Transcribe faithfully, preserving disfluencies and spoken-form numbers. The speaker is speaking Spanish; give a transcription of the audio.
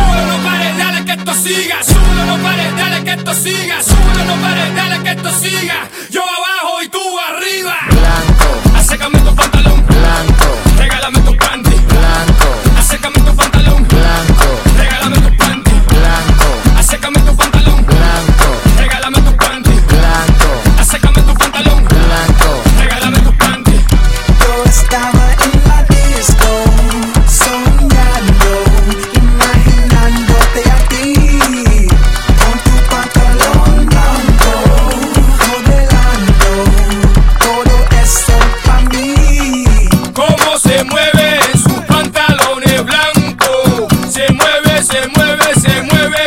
Súbelo, no pares, dale que esto siga. Súbelo, no pares, dale que esto siga. Súbelo, no pares, dale que esto siga. Yo abajo y tú arriba. Blanco, Acércame tu pantalón. blanco, Regálame tu panty. blanco, Acércame tu pantalón. blanco, Regálame tu panty. blanco, Acércame tu pantalón. blanco, Regálame tu panty. blanco, Acércame tu pantalón. blanco. Regálame tu panty. Yo estaba en la disco, soñando, imaginándote a ti, con tu pantalón blanco, modelando, todo eso pa' mí. Cómo se mueve en sus pantalones blancos. Se mueve, se mueve, se mueve